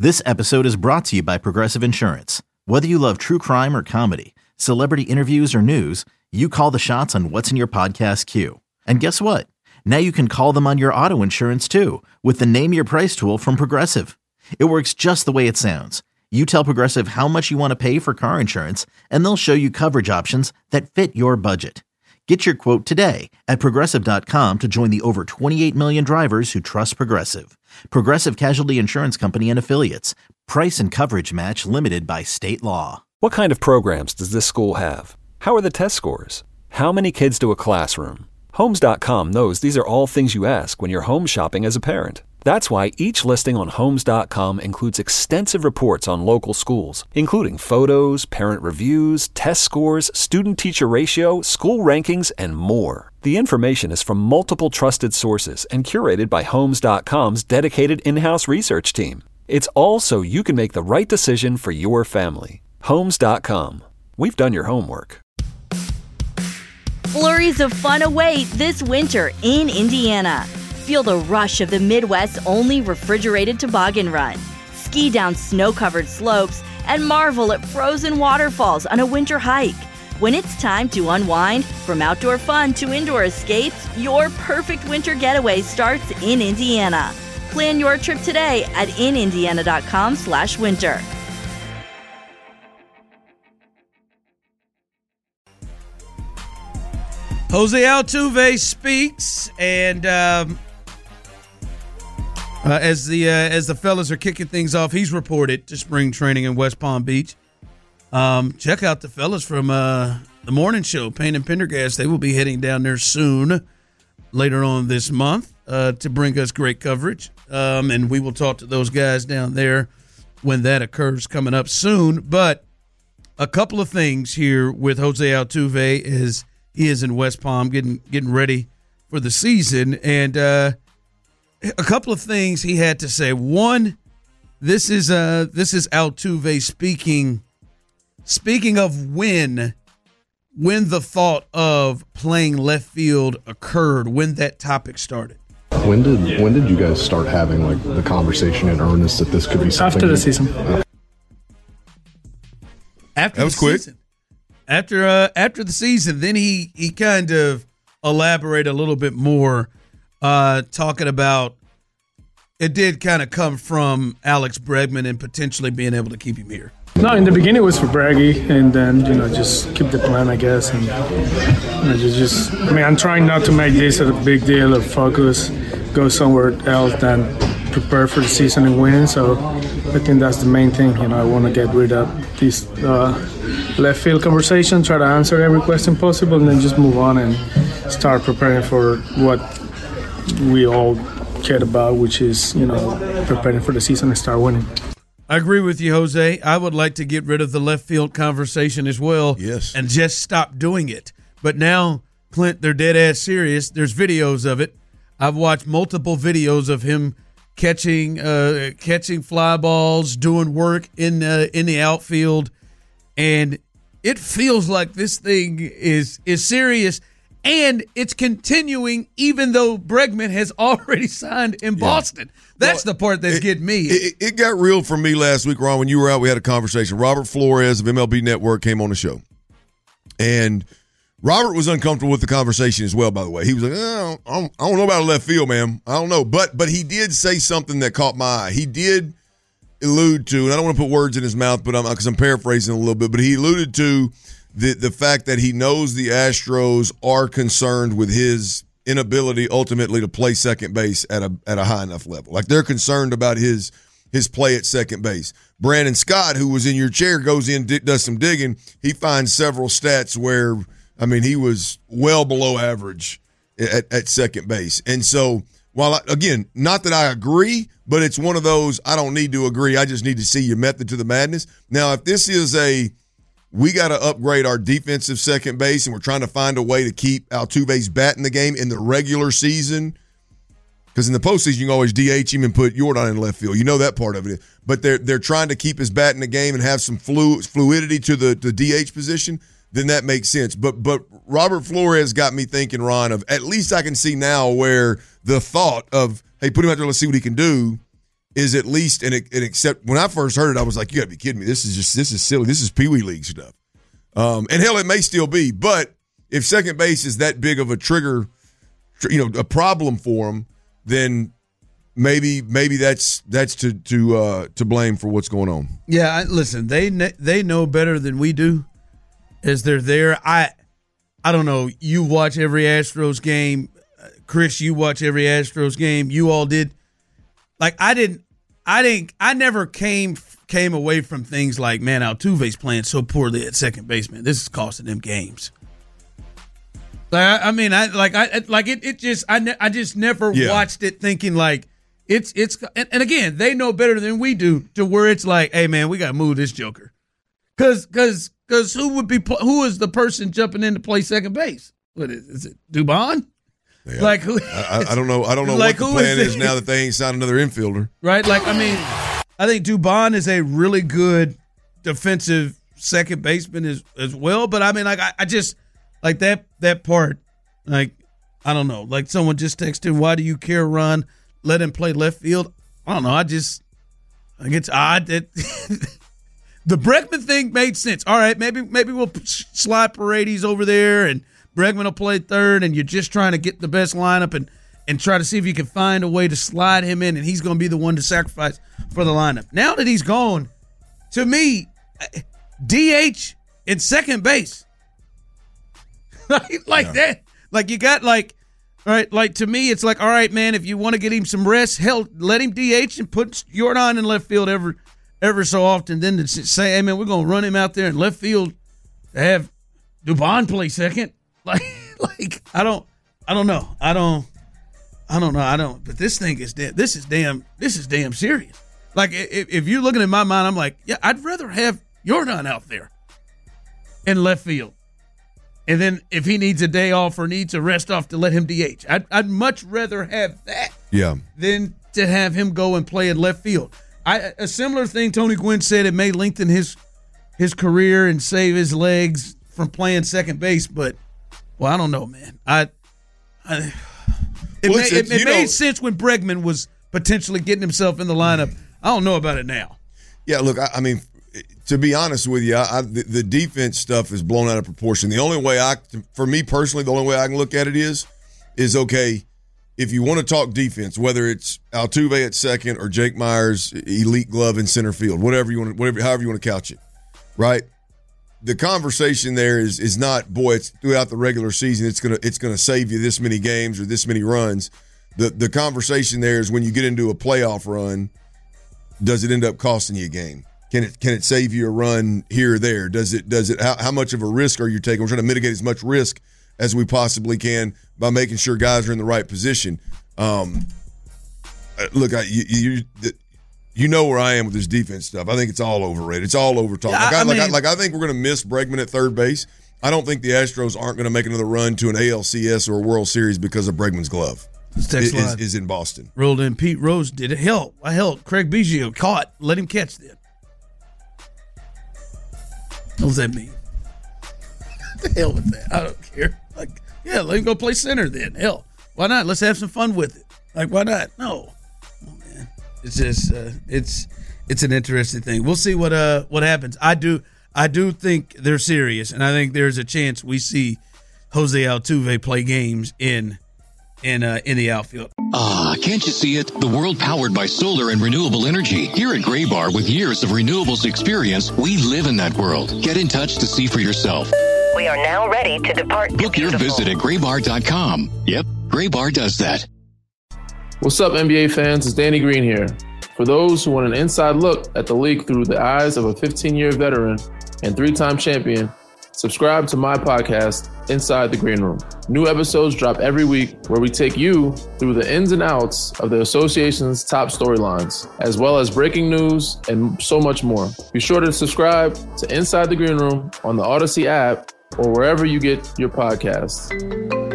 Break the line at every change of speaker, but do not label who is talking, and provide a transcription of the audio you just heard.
This episode is brought to you by Progressive Insurance. Whether you love true crime or comedy, celebrity interviews or news, you call the shots on what's in your podcast queue. And guess what? Now you can call them on your auto insurance too with the Name Your Price tool from Progressive. It works just the way it sounds. You tell Progressive how much you want to pay for car insurance, and they'll show you coverage options that fit your budget. Get your quote today at Progressive.com to join the over 28 million drivers who trust Progressive. Progressive Casualty Insurance Company and Affiliates. Price and coverage match limited by state law.
What kind of programs does this school have? How are the test scores? How many kids to a classroom? Homes.com knows these are all things you ask when you're home shopping as a parent. That's why each listing on Homes.com includes extensive reports on local schools, including photos, parent reviews, test scores, student-teacher ratio, school rankings, and more. The information is from multiple trusted sources and curated by Homes.com's dedicated in-house research team. It's all so you can make the right decision for your family. Homes.com. We've done your homework.
Flurries of fun await this winter in Indiana. Feel the rush of the Midwest's only refrigerated toboggan run. Ski down snow-covered slopes and marvel at frozen waterfalls on a winter hike. When it's time to unwind, from outdoor fun to indoor escapes, your perfect winter getaway starts in Indiana. Plan your trip today at inindiana.com/winter.
Jose Altuve speaks, and as the fellas are kicking things off, he's reported to spring training in West Palm Beach. Check out the fellas from the morning show, Payne and Pendergast. They will be heading down there soon, later on this month, to bring us great coverage. And we will talk to those guys down there when that occurs coming up soon. But a couple of things here with Jose Altuve is he is in West Palm getting ready for the season. And a couple of things he had to say. One, this is Altuve speaking of when the thought of playing left field occurred, when that topic started.
When did you guys start having like the conversation in earnest that this could be something?
After the season.
After
that was
the
quick.
Season. After the season, then he kind of elaborated a little bit more, talking about it did kind of come from Alex Bregman and potentially being able to keep him here.
No, in the beginning it was for Braggy, and then just keep the plan, I guess, and I'm trying not to make this a big deal or focus, go somewhere else than prepare for the season and win. So I think that's the main thing. I want to get rid of this left field conversation, try to answer every question possible, and then just move on and start preparing for what we all care about, which is preparing for the season and start winning.
I agree with you, Jose. I would like to get rid of the left field conversation as well.
Yes. And
just stop doing it. But now, Clint, they're dead ass serious. There's videos of it. I've watched multiple videos of him catching fly balls, doing work in the outfield, and it feels like this thing is serious, and it's continuing even though Bregman has already signed in Boston. That's the part that's getting me.
It got real for me last week, Ron. When you were out, we had a conversation. Robert Flores of MLB Network came on the show, and Robert was uncomfortable with the conversation as well, by the way. He was like, I don't know about left field, man. I don't know. But he did say something that caught my eye. He did allude to, and I don't want to put words in his mouth, but because I'm paraphrasing a little bit, but he alluded to the fact that he knows the Astros are concerned with his inability ultimately to play second base at a high enough level. Like they're concerned about his play at second base. Brandon Scott, who was in your chair, goes in, does some digging. He finds several stats where he was well below average at second base. And so, again, not that I agree, but it's one of those, I don't need to agree. I just need to see your method to the madness. Now, if this is we got to upgrade our defensive second base and we're trying to find a way to keep Altuve's bat in the game in the regular season, because in the postseason you can always DH him and put Yordan in left field. You know that part of it. But they're trying to keep his bat in the game and have some fluidity to the DH position. Then that makes sense. But Robert Flores got me thinking, Ron, of at least I can see now where the thought of, hey, put him out there, let's see what he can do, is at least and except when I first heard it, I was like, you got to be kidding me. This is silly. This is Pee Wee League stuff. And hell, it may still be, but if second base is that big of a trigger, a problem for him, then maybe that's to blame for what's going on.
Yeah, listen, they know better than we do as they're there. I don't know. You watch every Astros game. Chris, you watch every Astros game. You all did. Like I never came away from things like, man, Altuve's playing so poorly at second base, man. This is costing them games. I just never watched it thinking like it's and again, they know better than we do to where it's like, hey man, we got to move this joker. Cuz who is the person jumping in to play second base? What is it? Dubon?
Yeah. Like who? I don't know. I don't know like what the plan is now that they ain't signed another infielder.
Right? Like I think Dubon is a really good defensive second baseman as well. But I just like that part. Like I don't know. Like someone just texted, "Why do you care, Ron? Let him play left field." I don't know. I think it's odd that the Bregman thing made sense. All right, maybe we'll slide Paredes over there and Bregman will play third, and you're just trying to get the best lineup and try to see if you can find a way to slide him in, and he's going to be the one to sacrifice for the lineup. Now that he's gone, to me, DH in second base. That. Like you got like, all right, like to me, it's like, all right, man, if you want to get him some rest, hell, let him DH and put Jordan in left field ever so often. Then to say, hey, man, we're going to run him out there in left field to have Dubon play second. Like I don't know. But this thing is this is damn serious. Like if you're looking at my mind, I'm like, yeah, I'd rather have Jordan out there in left field, and then if he needs a day off or needs a rest off, to let him DH. I'd much rather have that.
Yeah.
Than to have him go and play in left field. A similar thing Tony Gwynn said, it may lengthen his career and save his legs from playing second base, but. Well, I don't know, man. It made sense when Bregman was potentially getting himself in the lineup. I don't know about it now.
Yeah, look, I mean, to be honest with you, the defense stuff is blown out of proportion. The only way for me personally, the only way I can look at it is okay, if you want to talk defense, whether it's Altuve at second or Jake Myers, elite glove in center field, however you want to couch it, right? The conversation there is not, boy, it's throughout the regular season, it's gonna save you this many games or this many runs. The conversation there is when you get into a playoff run, does it end up costing you a game? Can it save you a run here or there? Does it how much of a risk are you taking? We're trying to mitigate as much risk as we possibly can by making sure guys are in the right position. Look, you know where I am with this defense stuff. I think it's all overrated. It's all over talk. I think we're going to miss Bregman at third base. I don't think the Astros aren't going to make another run to an ALCS or a World Series because of Bregman's glove. Is in Boston.
Rolled in. Pete Rose did it. Hell, Craig Biggio caught. Let him catch then. What does that mean? The hell with that. I don't care. Like, yeah, let him go play center then. Hell, why not? Let's have some fun with it. Like, why not? No. It's just it's an interesting thing. We'll see what happens. I do think they're serious, and I think there's a chance we see Jose Altuve play games in the outfield.
Can't you see it? The world powered by solar and renewable energy. Here at Gray Bar, with years of renewables experience, we live in that world. Get in touch to see for yourself.
We are now ready to depart.
Book your visit at graybar.com. Yep, Gray Bar does that.
What's up, NBA fans? It's Danny Green here. For those who want an inside look at the league through the eyes of a 15-year veteran and 3-time champion, subscribe to my podcast, Inside the Green Room. New episodes drop every week where we take you through the ins and outs of the association's top storylines, as well as breaking news and so much more. Be sure to subscribe to Inside the Green Room on the Odyssey app or wherever you get your podcasts.